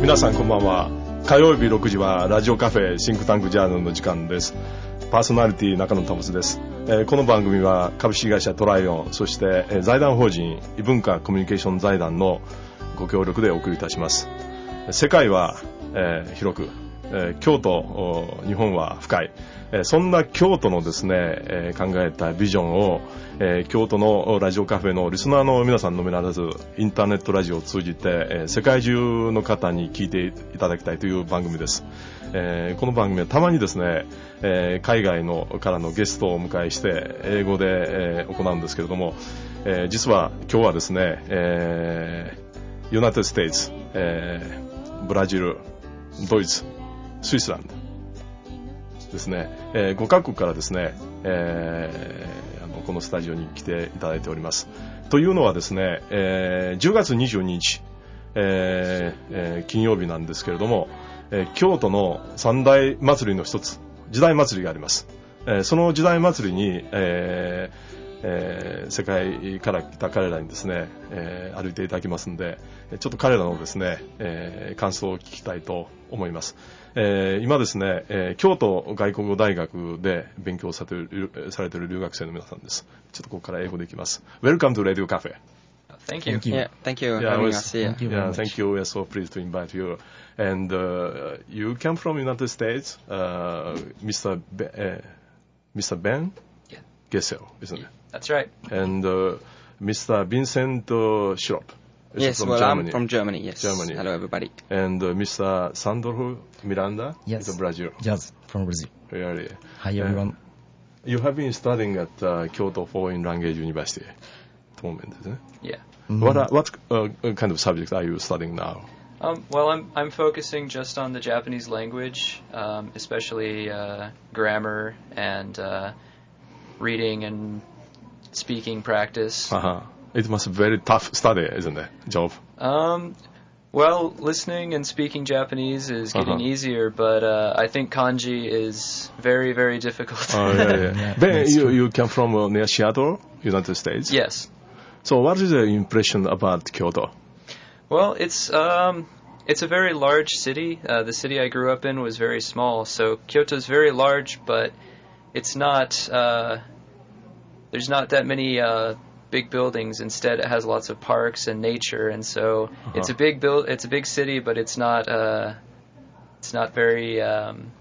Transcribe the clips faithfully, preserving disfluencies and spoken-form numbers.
皆さんこんばんは。火曜日ろくじはラジオカフェシンクタンクジャーナルの時間です。パーソナリティ中野保です、えー、この番組は株式会社トライオン、そして、えー、財団法人異文化コミュニケーション財団のご協力でお送りいたします。世界は、えー、広く、えー、京都、日本は深い、えー、そんな京都のですね、えー、考えたビジョンを、えー、京都のラジオカフェのリスナーの皆さんのみならずインターネットラジオを通じて、えー、世界中の方に聞いていただきたいという番組です。えー、この番組はたまにですね、えー、海外のからのゲストをお迎えして英語で、えー、行うんですけれども、えー、実は今日はですね、えー、ユナイテッドステイツ、えー、ブラジル、ドイツ、スイスランドですね、えー、ごカ国からですね、えー、あのこのスタジオに来ていただいております。というのはですね、えー、じゅうがつにじゅうににち、えーえー、金曜日なんですけれども、えー、京都の三大祭りの一つ、時代祭りがあります。えー、その時代祭りに、えーえー、世界から来た彼らにですね、えー、歩いていただきますので、ちょっと彼らのですね、えー、感想を聞きたいと思います。えー、今ですね、えー、京都外国語大学で勉強されている、されている留学生の皆さんです。ちょっとここから英語でいきます。Welcome to Radio Cafe. Thank you. Thank you. Yeah, thank you for Yeah, having was, us here. Thank you. Yeah, thank you. We are so pleased to invite you. And uh, you come from United States, uh, Mister Be- uh, Mister Ben Yeah. Gesell, isn't it? That's right. And uh, Mister Vincent uh, Schropp. is Yes, from well, Germany. I'm from Germany, yes. Germany. Hello, everybody. And uh, Mister Sandro Miranda Yes. is from Brazil. Jazz from Brazil. Really. Hi everyone. You have been studying at uh, Kyoto Foreign Language University at the moment, isn't it? Yeah. Mhm. What, are, what uh, kind of subject are you studying now? Um, well, I'm I'm focusing just on the Japanese language, um, especially uh, grammar and uh, reading and speaking practice. Uh-huh. It must be very tough study, isn't it? Job. Um, well, listening and speaking Japanese is getting Uh-huh. easier, but uh, I think kanji is very, very difficult. Oh, yeah, yeah. Yeah, Ben, that's you, true. you come from uh, near Seattle, United States? Yes. So what is your impression about Kyoto? Well, it's um, it's a very large city. Uh, the city I grew up in was very small, so Kyoto's very large, but it's not. Uh, there's not that many uh, big buildings. Instead, it has lots of parks and nature, and so Uh-huh. it's a big build. It's a big city, but it's not. Uh, it's not very um,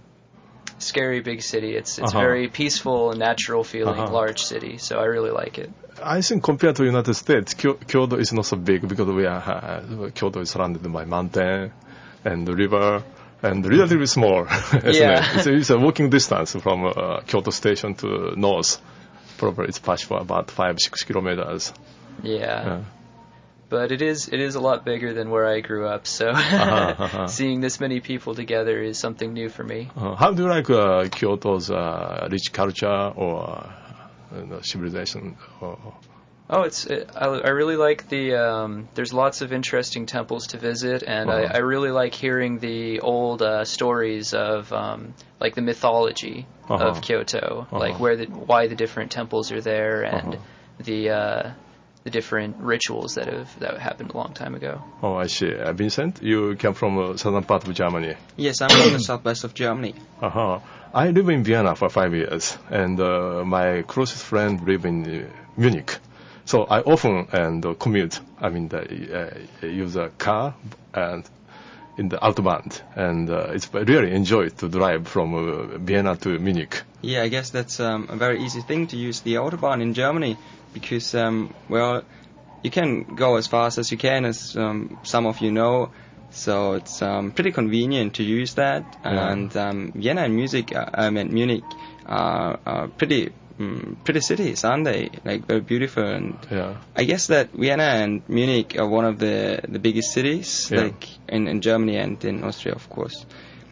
scary big city. It's it's Uh-huh. very peaceful and natural feeling Uh-huh. large city. So I really like it. I think compared to United States, Kyo- Kyoto is not so big because we are uh, Kyoto is surrounded by mountain and river and relatively small. isn't Yeah. it? It's, a, it's a walking distance from uh, Kyoto station to north. Probably it's patched for about five six kilometers. Yeah. Yeah. But it is it is a lot bigger than where I grew up, so Uh-huh, uh-huh. seeing this many people together is something new for me. Uh, how do you like uh, Kyoto's uh, rich culture or uh, civilization? Or, Oh, it's it, I, I really like the um, there's lots of interesting temples to visit, and Uh-huh. I, I really like hearing the old uh, stories of um, like the mythology Uh-huh. of Kyoto, Uh-huh. like where the why the different temples are there, and Uh-huh. the uh, the different rituals that have that happened a long time ago. oh, I see. Uh, Vincent, you come from uh, southern part of Germany. Yes, I'm from the southwest of Germany. Uh-huh. I live in Vienna for five years, and uh, my closest friend live in uh, Munich. So I often and uh, commute. I mean, the, uh, use a car and in the Autobahn, and uh, it's really enjoy to drive from uh, Vienna to Munich. Yeah, I guess that's um, a very easy thing to use the Autobahn in Germany because, um, well, you can go as fast as you can, as um, some of you know. So it's um, pretty convenient to use that. Yeah. And um, Vienna and Munich, uh, I mean Munich, are, are pretty um, pretty cities, aren't they? Like very beautiful. And Yeah. I guess that Vienna and Munich are one of the, the biggest cities, Yeah. like in, in Germany and in Austria, of course.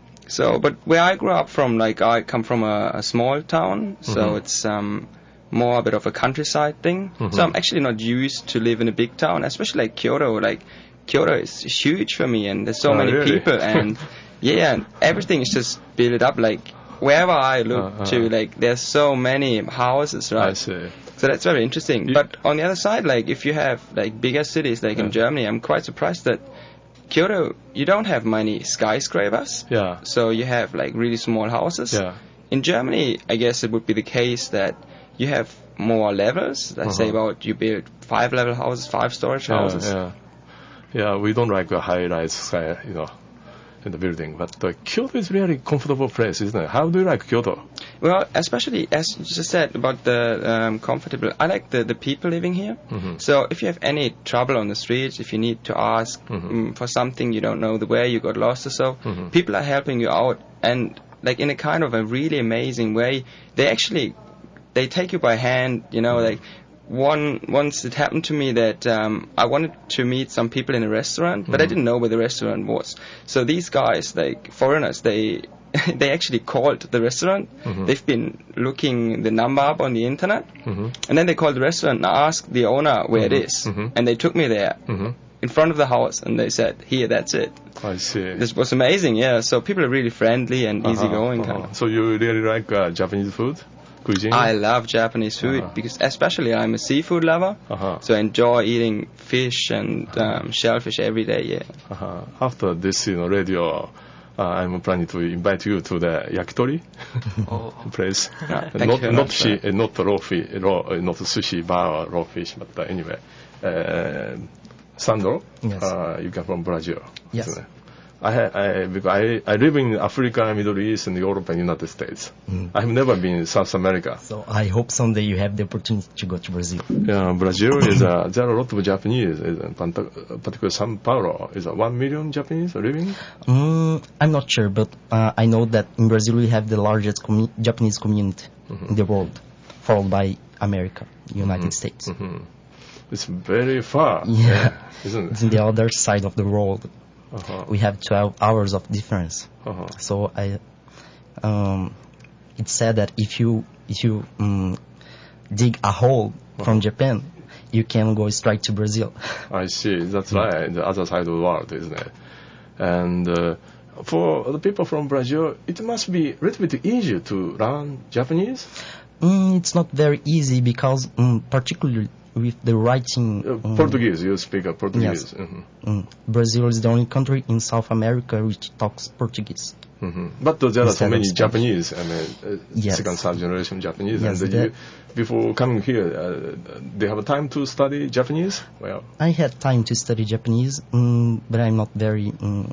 So, but where I grew up from, like I come from a, a small town, so Mhm. it's um, more a bit of a countryside thing. Mhm. So I'm actually not used to live in a big town, especially like Kyoto. Like Kyoto is huge for me, and there's so Oh, many really? people, and yeah, and everything is just built up. Like wherever I look Uh-huh. to, like there's so many houses, right? I see. So that's very interesting. You- But on the other side, like if you have like bigger cities, like Yeah. in Germany, I'm quite surprised that Kyoto, you don't have many skyscrapers. Yeah. So you have like really small houses. Yeah. In Germany, I guess it would be the case that you have more levels. Let's say Uh-huh. about you build five level houses, five storage Yeah, houses. yeah. Yeah, we don't like a high-rise sky, you know, in the building. But uh, Kyoto is really comfortable place, isn't it? How do you like Kyoto? Well, especially as you just said about the um, comfortable, I like the, the people living here. Mhm. So if you have any trouble on the streets, if you need to ask Mhm. mm, for something, you don't know the way, you got lost or so, Mhm. people are helping you out, and like in a kind of a really amazing way. They actually they take you by hand, you know, like. One once it happened to me that um, I wanted to meet some people in a restaurant, but I Mhm. didn't know where the restaurant was. So these guys, like foreigners, they they actually called the restaurant. Mhm. They've been looking the number up on the internet, Mhm. and then they called the restaurant and asked the owner where Mhm. it is, Mhm. and they took me there Mhm. in front of the house, and they said, "Here, that's it." I see. This was amazing, yeah. So people are really friendly and Uh-huh, easygoing. uh-huh. Kind of. So you really like uh, Japanese food? Cuisine? I love Japanese food Uh-huh. because, especially, I'm a seafood lover. Uh-huh. So I enjoy eating fish and um, shellfish every day. Yeah. Uh-huh. After this, you know, radio, uh, I'm planning to invite you to the yakitori Oh. place. Yeah, thank not you very not, much, shi, uh, not raw fish, raw, uh, not sushi bar or raw fish, but uh, anyway. Uh, Sandro, Yes. uh, you come from Brazil. Yes. isn't it? I, ha- I, because I, I live in Africa, Middle East, and Europe, and United States. Mm. I've never been in South America. So I hope someday you have the opportunity to go to Brazil. Yeah, Brazil is uh, there are a lot of Japanese, uh, panta- particularly São Paulo is uh, one million Japanese living. Mm, I'm not sure, but uh, I know that in Brazil we have the largest commu- Japanese community Mhm. in the world, followed by America, United Mhm. States. Mhm. It's very far, Yeah. isn't It's it? in the other side of the world. Uh-huh. We have twelve hours of difference. Uh-huh. So I, um, it's said that if you if you um, dig a hole from Japan, you can go straight to Brazil. I see. That's right. The other side of the world, isn't it? And uh, for the people from Brazil, it must be a little bit easier to learn Japanese. Mm, it's not very easy because, um, particularly with the writing, Uh, um, Portuguese, you speak uh, Portuguese. Yes. Mhm. mm, Brazil is the only country in South America which talks Portuguese. Mhm. But uh, there are so Instead of many Spanish. Japanese, I mean, uh, Yes. second, third generation Japanese. Yes, and that- you, before coming here, uh, they have time to study Japanese? Well, I had time to study Japanese, mm, but I'm not very mm,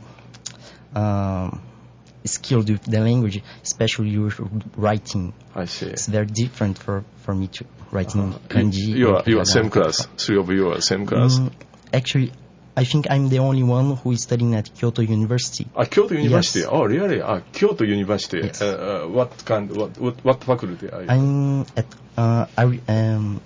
um, skilled with the language, especially with writing. I see. It's very different for, for me to write in Uh, kanji. you are, and you are same hiragana. class. Three of you are same class. Mm, actually, I think I'm the only one who is studying at Kyoto University. Ah, Kyoto University. Yes. Oh, really? Ah, Kyoto University. Yes. Uh, uh, what kind? What, what what faculty are you? I'm at uh, I, um,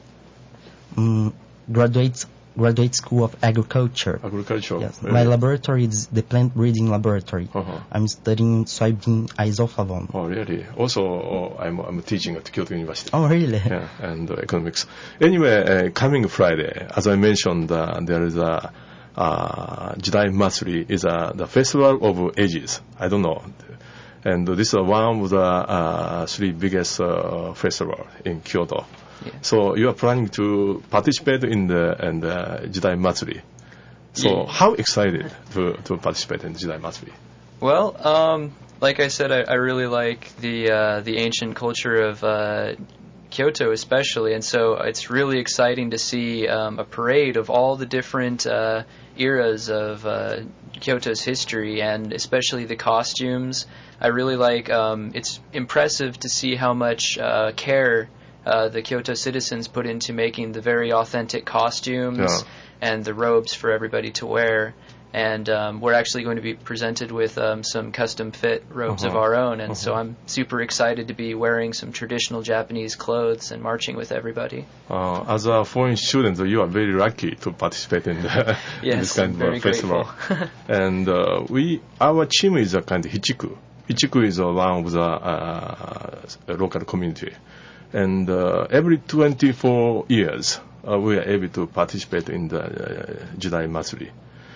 mm, graduate graduate school of agriculture. Agriculture. Yes, Really? my laboratory is the plant breeding laboratory. Uh-huh. I'm studying soybean isoflavone. Oh, really? Also, oh, I'm I'm teaching at Kyoto University. Oh, really? Yeah, and uh, economics. Anyway, uh, coming Friday, as I mentioned, uh, there is a uh, Jidai Matsuri is uh, the festival of ages. I don't know, and this is one of the uh, three biggest uh, festival in Kyoto. Yeah. So you are planning to participate in the in the Jidai Matsuri. So Yeah. how excited to to participate in Jidai Matsuri? Well, um, like I said, I, I really like the uh, the ancient culture of uh, Kyoto, especially, and so it's really exciting to see um, a parade of all the different uh, eras of uh, Kyoto's history, and especially the costumes. I really like. Um, it's impressive to see how much uh, care uh, the Kyoto citizens put into making the very authentic costumes Yeah. and the robes for everybody to wear. And um, we're actually going to be presented with um, some custom fit robes of Uh-huh. our own, and so Uh-huh. I'm super excited to be wearing some traditional Japanese clothes and marching with everybody. Uh, as a foreign student, you are very lucky to participate in, the, in this Yes, kind of very uh, festival. grateful. And uh, we, our team is a kind of Hichiku. Hichiku is uh, one of the uh, local community, and uh, every twenty-four years uh, we are able to participate in the uh, Jidai Matsuri.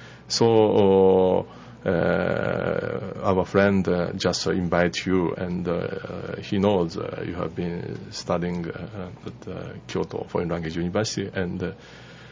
So uh, uh, our friend uh, just uh, invite you, and uh, he knows uh, you have been studying uh, at uh, Kyoto Foreign Language University, and uh,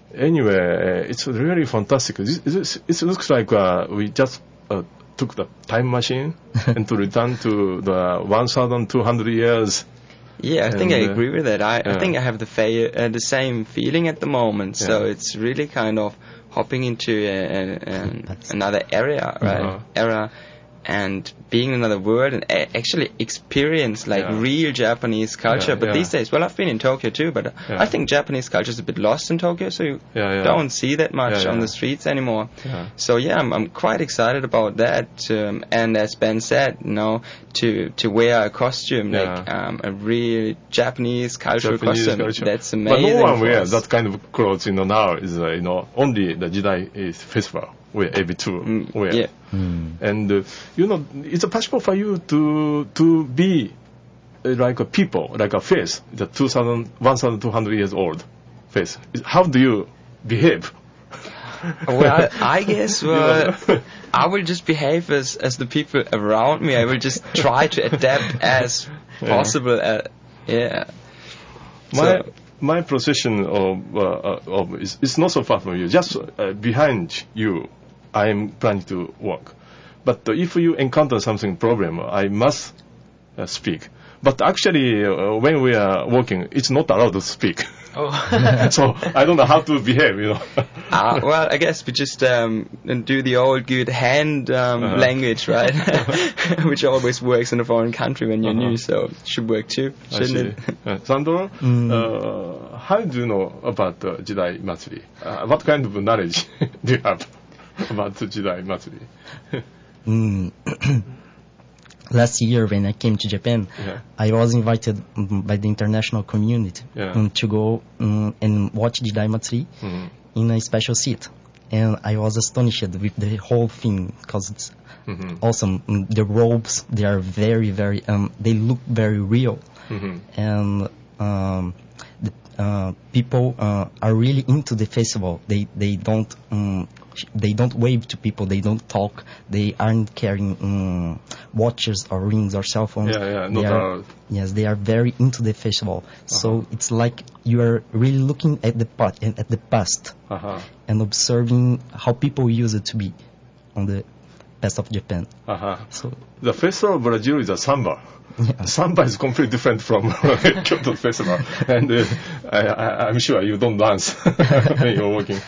anyway, it's really fantastic. This, this, it looks like uh, we just uh, took the time machine and to return to the one thousand two hundred years. Yeah, I think I And, uh, agree with that. I, yeah. I think I have the fa- uh, the same feeling at the moment. So Yeah. it's really kind of hopping into a, a, an another area, right? Uh-huh. Era, and being in another world and a- actually experience like Yeah. real Japanese culture. Yeah, but yeah. these days, well, I've been in Tokyo too, but Yeah. I think Japanese culture is a bit lost in Tokyo, so you Yeah, yeah. don't see that much Yeah, on yeah. the streets anymore. Yeah. So yeah, I'm, I'm quite excited about that. Um, and as Ben said, you know, to to wear a costume Yeah. like um, a real Japanese cultural Japanese costume, culture. that's But amazing. no one for wears us. that kind of clothes, you know, now is, uh, you know, only the Jidai is festival where A B two Mm, wear. yeah. And, uh, you know, it's possible for you to to be uh, like a people, like a face, the two thousand, one thousand two hundred years old face. How do you behave? Well, I guess You know? well, I will just behave as as the people around me. I will just try to adapt as Yeah. possible. Uh, yeah. My So- my procession of, uh, uh, of is, is not so far from you. Just uh, behind you, I am planning to walk. But uh, if you encounter something problem, I must uh, speak. But actually, uh, when we are walking, it's not allowed to speak. Oh. So I don't know how to behave. You know. Uh, well, I guess we just um, do the old good hand um, Uh-huh. language, right? Which always works in a foreign country when you're Uh-huh. new, so it should work too, I shouldn't see. it? Uh, Sandro, Mm. uh, how do you know about uh, Jidai Matsuri? Uh, what kind of knowledge do you have about the Jidai Matsuri? Mm. Last year when I came to Japan, Yeah. I was invited mm, by the international community Yeah. um, to go um, and watch Jidai Matsuri Mhm. in a special seat. And I was astonished with the whole thing because it's Mhm. awesome. Mm, The robes, they are very, very, um, they look very real. Mhm. And um, the uh, people uh, are really into the festival. They they don't um, sh- they don't wave to people. They don't talk. They aren't carrying um, watches or rings or cell phones. Yeah, yeah, They not are- allowed. Yes, they are very into the festival. So Uh-huh. it's like you are really looking at the pa- at the past Uh-huh. and observing how people used it to be on the past of Japan. Uh-huh. So The festival of Brazil is a samba. yeah. Samba is completely different from Kyoto festival, and uh, I, I, I'm sure you don't dance when you're working.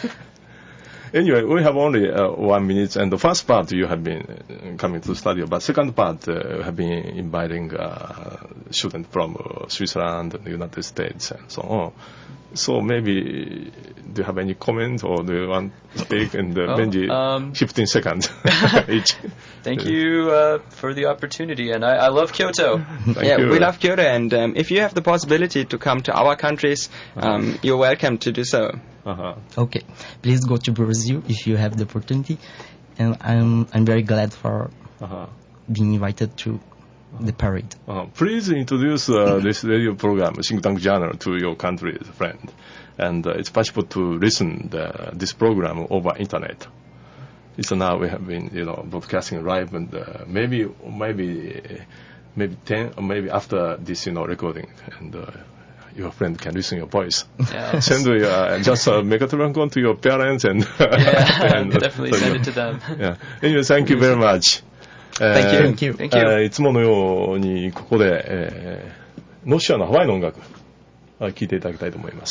Anyway, we have only uh, one minute, and the first part you have been uh, coming to the studio, but second part uh, we have been inviting uh, students from uh, Switzerland, the United States, and so on. So maybe do you have any comments, or do you want to speak? And uh, Oh, Benji, um, fifteen seconds each. Thank you uh, for the opportunity, and I, I love Kyoto. Thank yeah, you. we love Kyoto, and um, if you have the possibility to come to our countries, um, you're welcome to do so. Uh-huh. Okay, please go to Brazil if you have the opportunity, and I'm I'm very glad for Uh-huh. being invited to the parade. Uh, please introduce uh, this radio program, Think Tank Journal, to your country's friend. And uh, it's possible to listen the, this program over internet. So now we have been, you know, broadcasting live, and uh, maybe, maybe, maybe ten, or maybe after this, you know, recording, and uh, your friend can listen your voice. Yeah, Send uh, just uh, make a telephone to your parents and, yeah, and definitely send it to them. Yeah. Anyway, thank you very much. Thank you. Thank you. Thank you. えーいつものようにここで、えーノッシュアのハワイの音楽あ聴いていただきたいと思います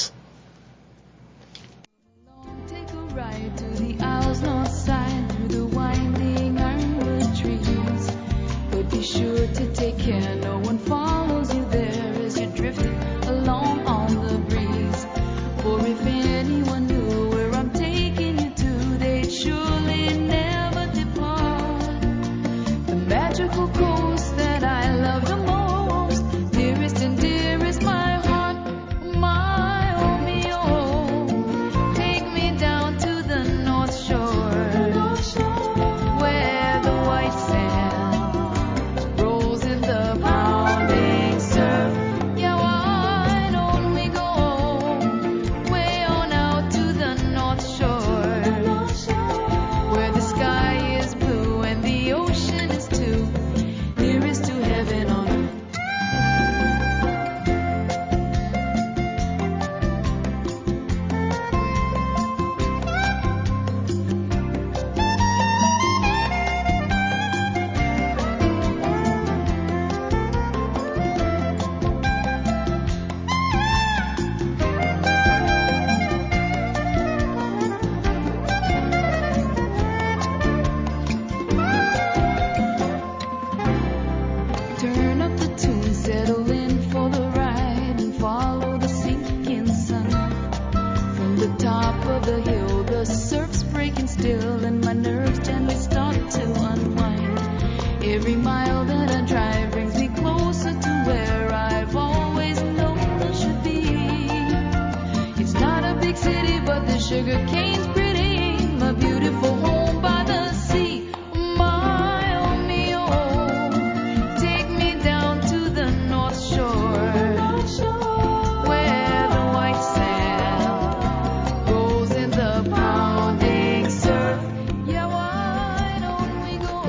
Take a ride to the Isles North side through the winding ironwood trees. But be sure to take care no one follows you there as you're drifting along on the breeze. For if anyone knew where I'm taking you to, they'd surely never depart. The magical coast that I love the most, dearest and dearest, my heart, my oh me oh. Take me down to the North Shore, where the white sand rolls in the pounding surf. Yeah, why don't we go way on out to the North Shore, where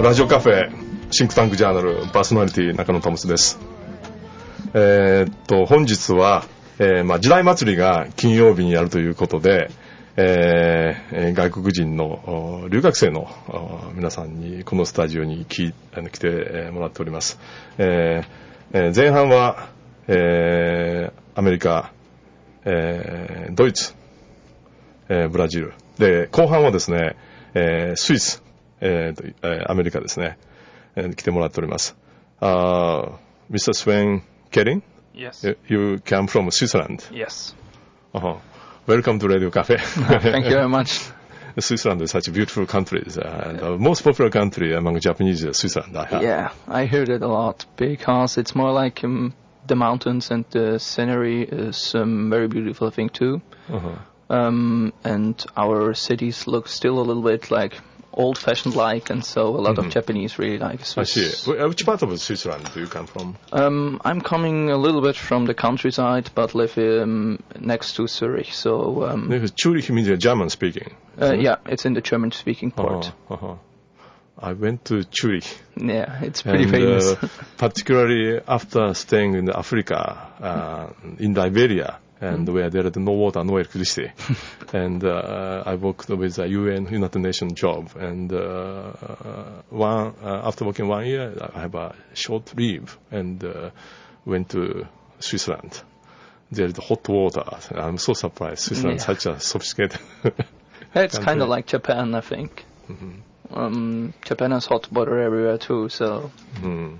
ラジオカフェシンクタンクジャーナルパーソナリティ中野保です。えー、っと本日は、えーまあ、時代祭りが金曜日にやるということで、えー、外国人の留学生の皆さんにこのスタジオに来, 来てもらっております。えー、前半は、えー、アメリカ、えー、ドイツ、えー、ブラジルで、後半はですね、えー、スイス、えー、アメリカですね、えー、来てもらっております。uh, ミスター Sven Kering? Yes. You come from Switzerland? Yes. Uh-huh. Welcome to Radio Cafe. Thank you very much. Switzerland is such a beautiful country. Uh, the most popular country among Japanese is Switzerland. I have. Yeah, I heard it a lot because it's more like um, the mountains and the scenery is um, very beautiful, I think, too. Uh-huh. Um, and our cities look still a little bit like old-fashioned like, and so a lot mm-hmm. of Japanese really like Swiss. I see. Which part of Switzerland do you come from? Um, I'm coming a little bit from the countryside, but live um, next to Zurich. So um, Zurich means German speaking. Uh, yeah, it's in the German-speaking part. Uh-huh, uh-huh. I went to Zurich. Yeah, it's pretty and, famous. Uh, particularly after staying in Africa, uh, in Liberia, and mm. where there is no water, no electricity. and uh, I worked with a U N, United Nations job. And uh, one, uh, after working one year, I have a short leave and uh, went to Switzerland. There is hot water. I'm so surprised. Switzerland is yeah. such a sophisticated It's kind of like Japan, I think. Mm-hmm. Um, Japan has hot water everywhere too, so... Mm.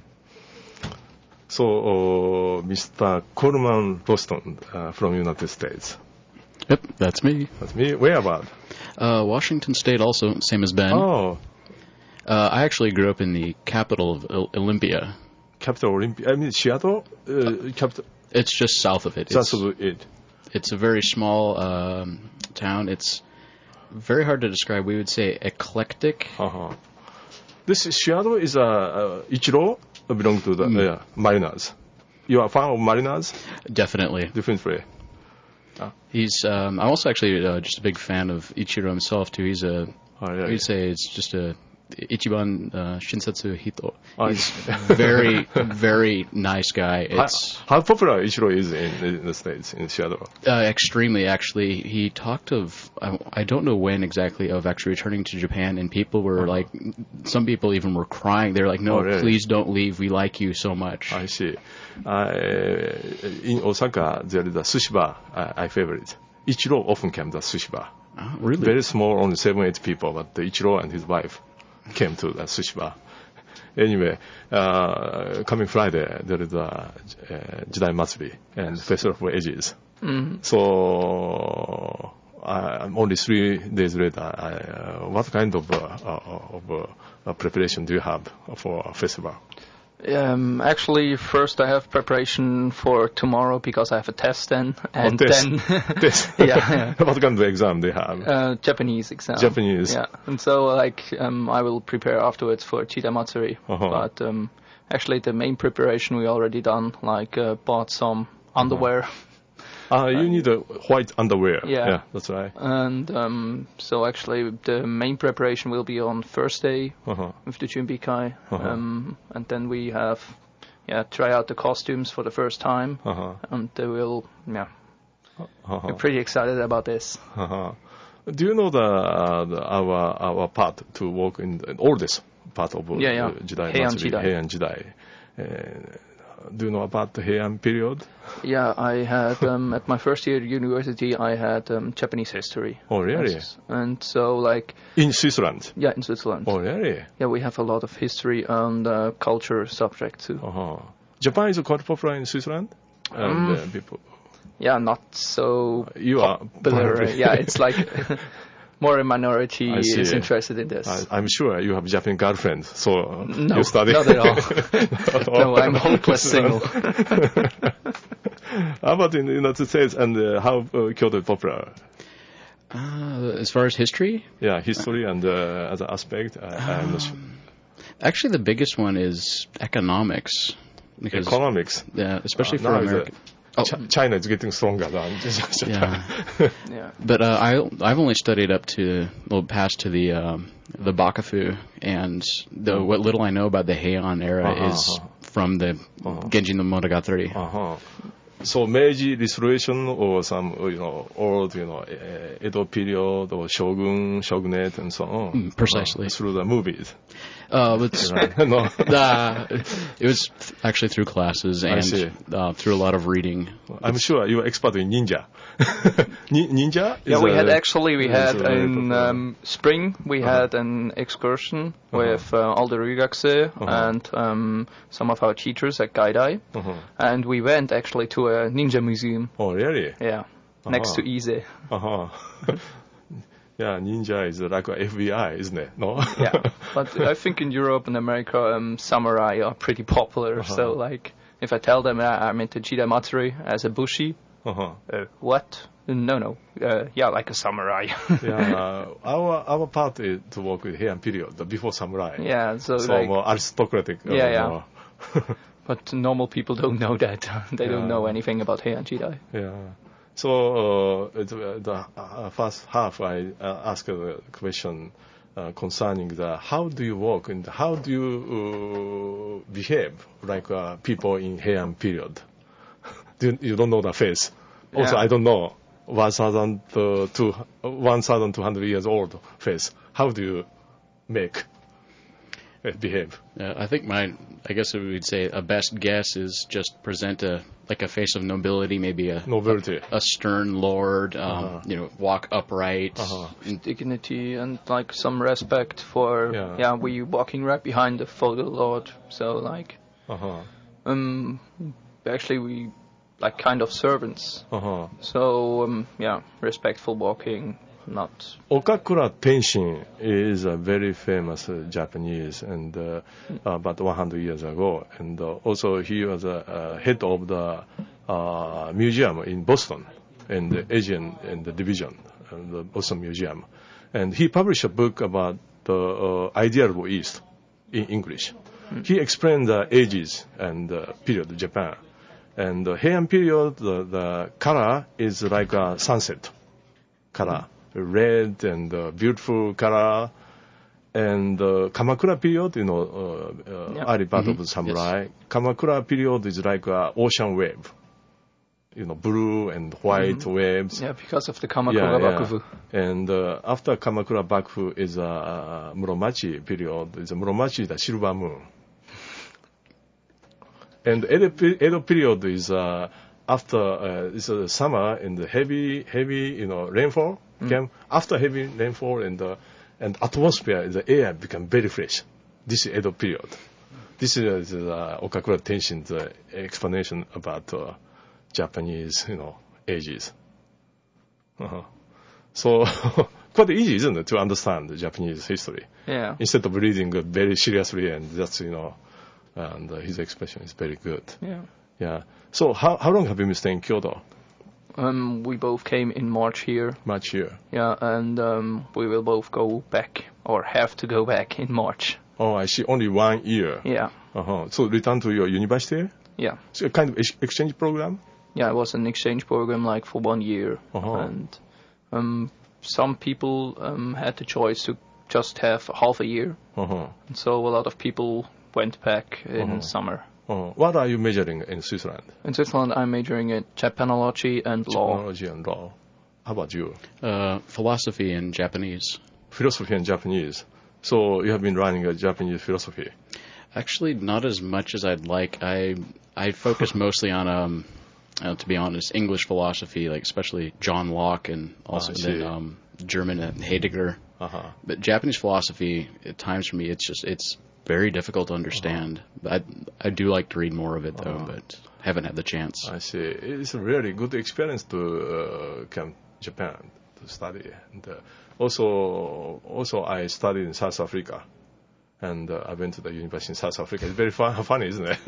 So, uh, Mister Coleman Boston uh, from United States. Yep, that's me. That's me. Where about? Uh, Washington State also, same as Ben. Oh. Uh, I actually grew up in the capital of o- Olympia. Capital Olympia? I mean, Seattle? Uh, capital. It's just south of it. South it's, of it. It's a very small um, town. It's very hard to describe. We would say eclectic. Uh-huh. This is Seattle is a uh, Ichiro belong to the mm. uh, Mariners. You are a fan of Mariners? Definitely. Definitely. Uh. He's. Um, I'm also actually uh, just a big fan of Ichiro himself too. He's a. Oh, yeah, we'd yeah. say it's just a Ichiban uh, Shinsetsu Hito. Oh, He's very, very nice guy. It's how, how popular Ichiro is in, in the States, in Seattle? Uh, extremely, actually. He talked of, I, I don't know when exactly, of actually returning to Japan, and people were uh-huh. like, some people even were crying. They're like, no, oh, really? Please don't leave. We like you so much. I see. Uh, in Osaka, there is a sushi bar I, I favorite. Ichiro often came to the sushi bar. Oh, really? Very small, only seven, eight people, but Ichiro and his wife came to the sushi bar. Anyway, uh, coming Friday, there is a uh, Jidai Matsuri and Festival of Ages. Mm-hmm. So, uh, only three days later, I, uh, what kind of, uh, uh, of uh, preparation do you have for a festival? Um, actually, first I have preparation for tomorrow because I have a test then, and oh, test. then test. yeah, yeah. What kind of exam do you have? Uh, Japanese exam. Japanese. Yeah, and so like um, I will prepare afterwards for Chida Matsuri. Uh-huh. But um, actually, the main preparation we already done. Like uh, bought some underwear. Uh-huh. Ah, uh, you need a white underwear. Yeah, yeah that's right. And um, so actually, the main preparation will be on first day uh-huh. with the Junbikai, uh-huh. um, and then we have, yeah, try out the costumes for the first time, uh-huh. and they will, yeah, uh-huh. we're pretty excited about this. Uh-huh. Do you know the, uh, the our our part to work in, in all this part of yeah, yeah. uh, Jidai Heian Matsuri, Jidai. Heian Jidai. Uh, do you know about the Heian period? Yeah, I had, um, at my first year at university, I had um, Japanese history. Oh, really? And so, like... In Switzerland? Yeah, in Switzerland. Oh, really? Yeah, we have a lot of history and uh, culture subject, too. Uh-huh. Japan is quite popular in Switzerland? And um, uh, people... Yeah, not so you popular. Are yeah, it's like... More a minority is interested in this. I, I'm sure you have a Japanese girlfriend, so no, you study. Not at all. not no, I'm hopeless single. How about in the United States and uh, how uh, Kyoto is popular? Uh, as far as history? Yeah, history and uh, other aspect. I, um, I'm not sure. Actually, the biggest one is economics. Because, economics? Yeah, especially uh, for America. Oh. Ch- China is getting stronger than Japan. Yeah. Yeah. But uh, I I've only studied up to well past to the um, the Bakufu, and the what little I know about the Heian era Uh-huh, is uh-huh. from the Uh-huh. Genji no Monogatari. Uh-huh. So Meiji Restoration or some, you know, old, you know, uh, Edo period or Shogun, Shogunate and so on. Mm, precisely. Uh, through the movies. Uh, it's, Right? No. uh, it was th- actually through classes I see. and uh, through a lot of reading. I'm sure you're expert in ninja. Ni- ninja? Yeah, is we a- had actually we is had a very in popular- um, spring we Uh-huh. had an excursion with uh, all the Ryugakusei Uh-huh. and um, some of our teachers at Gaidai, Uh-huh. and we went actually to a ninja museum. Oh, really? Yeah, next to Uh-huh. Ise. Uh-huh. Yeah, ninja is like a F B I, isn't it? No? Yeah, but I think in Europe and America, um, samurai are pretty popular. Uh-huh. So like, if I tell them uh, I'm into Jida Matsuri as a bushi, Uh-huh. uh, what? No, no. Uh, yeah, like a samurai. Yeah, uh, our our part is to work with Heian period, the before samurai. Yeah, so, So like, more aristocratic. uh, Yeah, yeah. more- but normal people don't know that. They Yeah. don't know anything about Heian Jidai. Yeah. So uh, it, uh, the uh, first half, I uh, asked a question uh, concerning the how do you work and how do you uh, behave like uh, people in Heian period. you, you don't know the face. Also, Yeah. I don't know one thousand two hundred years old face. How do you make it behave? Uh, I think my, I guess we'd say a best guess is just present a like a face of nobility, maybe a Nobility. a stern lord, um, Uh-huh. you know, walk upright. Uh-huh. Dignity and like some respect for Yeah. yeah, we walking right behind the photo lord. So like Uh-huh. um actually we like kind of servants. Uh-huh. So um yeah, respectful walking, not Okakura Tenshin is a very famous uh, Japanese, and uh, about one hundred years ago, and uh, also he was a uh, head of the uh, museum in Boston, in the Asian in the division, uh, the Boston Museum, and he published a book about the uh, ideal of East in English. He explained the ages and the period of Japan, and the Heian period, the, the color is like a sunset color. Red and uh, beautiful color, and uh, Kamakura period, you know, uh, uh, Yeah. early part Mhm. of samurai. Kamakura period is like a ocean wave, you know, blue and white waves. yeah, because of the Kamakura Bakufu. And uh, after Kamakura Bakufu is a uh, Muromachi period. Is a Muromachi the silver moon. And Edo, pe- Edo period is uh, after uh, it's a summer and the heavy heavy you know rainfall came after heavy rainfall and the and atmosphere the air become very fresh. This is Edo period. This is uh, Okakura Tenshin's uh, explanation about uh, Japanese you know ages. Uh-huh. So quite easy, isn't it, to understand the Japanese history Yeah. instead of reading it very seriously and just you know. And uh, his expression is very good. Yeah. Yeah. So how how long have you been staying in Kyoto? Um we both came in March here. March here. Yeah, and um we will both go back or have to go back in March. Oh, I see. Only one year. Yeah. Uh-huh. So return to your university? Yeah. So a kind of ex- exchange program? Yeah, it was an exchange program like for one year. Uh-huh. And um some people um had the choice to just have half a year. Uh-huh. And so a lot of people went back in Uh-huh. summer. Uh-huh. What are you majoring in Switzerland? In Switzerland, I'm majoring in Japanology and law. Technology and law. How about you? Uh, philosophy and Japanese. Philosophy and Japanese. So you have been learning a Japanese philosophy. Actually, not as much as I'd like. I I focus mostly on, um, uh, to be honest, English philosophy, like especially John Locke and also I see. then, um, German and Heidegger. Uh-huh. But Japanese philosophy, at times for me, it's just it's very difficult to understand. But I I do like to read more of it though, Uh-huh. but haven't had the chance. I see. It's a really good experience to uh, come Japan to study. And uh, also, also I studied in South Africa, and uh, I went to the university in South Africa. It's very fun, funny, isn't it?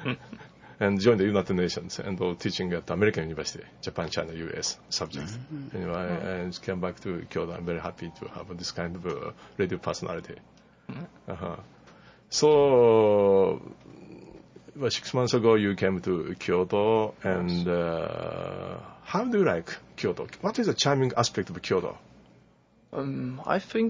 And joined the United Nations and uh, teaching at American University, Japan, China, U S subjects. Anyway, I, I came back to Kyoto. I'm very happy to have this kind of uh, radio personality. Uh-huh. So well, six months ago you came to Kyoto, and uh, how do you like Kyoto? What is the charming aspect of Kyoto? Um, I think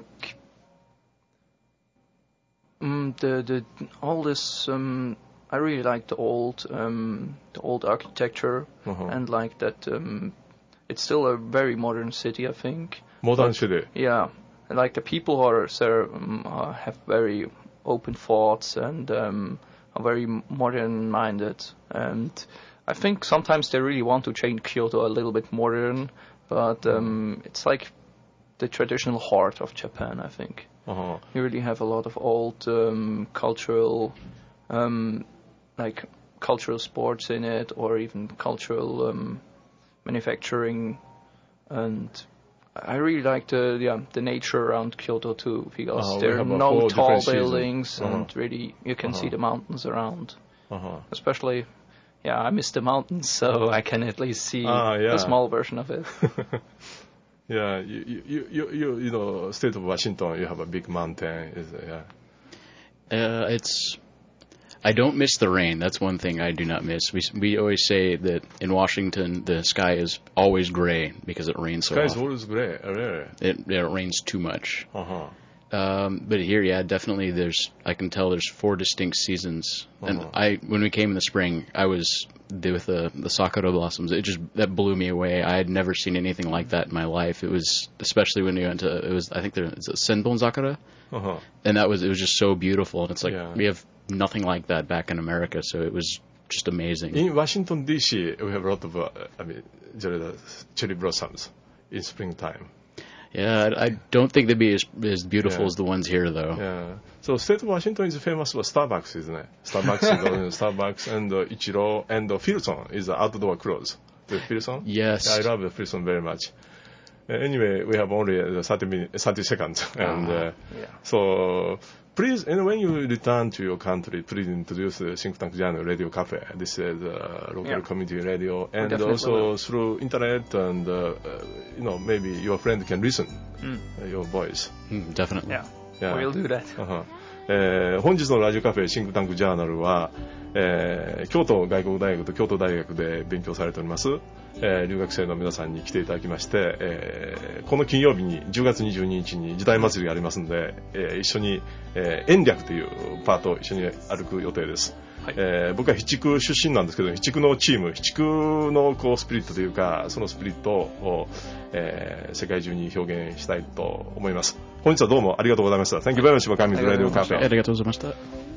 um, the the all this. Um, I really like the old um, the old architecture, uh-huh. and like that. Um, it's still a very modern city, I think. Modern but, city. Yeah, and like the people are there um, uh, have very open thoughts and um, are very modern-minded. And I think sometimes they really want to change Kyoto a little bit modern, but um, it's like the traditional heart of Japan, I think. Uh-huh. You really have a lot of old um, cultural, um, like cultural sports in it, or even cultural um, manufacturing, and I really like the yeah the nature around Kyoto too, because uh, there are no tall buildings uh-huh. and really you can uh-huh. see the mountains around. Uh-huh. Especially, yeah, I miss the mountains, so I can at least see ah, yeah. a small version of it. Yeah, you, you, you, you, you know, state of Washington, you have a big mountain. Is it, yeah. Uh, it's. I don't miss the rain. That's one thing I do not miss. We we always say that in Washington the sky is always gray because it rains so sky often. Sky is always gray. Oh, really? It it rains too much. Uh-huh. Um, but here, yeah, definitely. There's I can tell there's four distinct seasons. Uh-huh. And I when we came in the spring, I was with the the sakura blossoms. It just that blew me away. I had never seen anything like that in my life. It was especially when we went to it was I think there it's a Senbon Sakura, uh-huh. and that was it was just so beautiful. And it's like yeah. we have nothing like that back in America, so it was just amazing. In Washington D C, we have a lot of uh, I mean cherry blossoms in springtime. Yeah, I don't think they'd be as, as beautiful yeah. as the ones here, though. Yeah. So, state of Washington is famous for Starbucks, isn't it? Starbucks, is, Starbucks, and uh, Ichiro, and uh, Filson is the outdoor clothes. The Filson? Yes. I love the Filson very much. Uh, anyway, we have only uh, thirty minutes, thirty seconds, and uh, yeah. so please, and when you return to your country, please introduce the Think Tank Journal Radio Cafe. This is uh, local yeah. community radio, and also will. through internet, and uh, uh, you know maybe your friend can listen mm. uh, your voice. Mm, definitely. Yeah. Yeah. We'll do that. Uh-huh. えー、本日のラジオカフェシンクタンクジャーナルは、えー、京都外国大学と京都大学で勉強されております、えー、留学生の皆さんに来ていただきまして、えー、この金曜日にじゅうがつにじゅうににちに時代祭りがありますので、えー、一緒に、えー、延暦というパートを一緒に歩く予定です、はいえー、僕は非地区出身なんですけど、非地区のチーム、非地区のこうスピリットというか、そのスピリットを、えー、世界中に表現したいと思います。本日はどうもありがとうございました。Thank you very much for coming to Radio Cafe. ありがとうございました。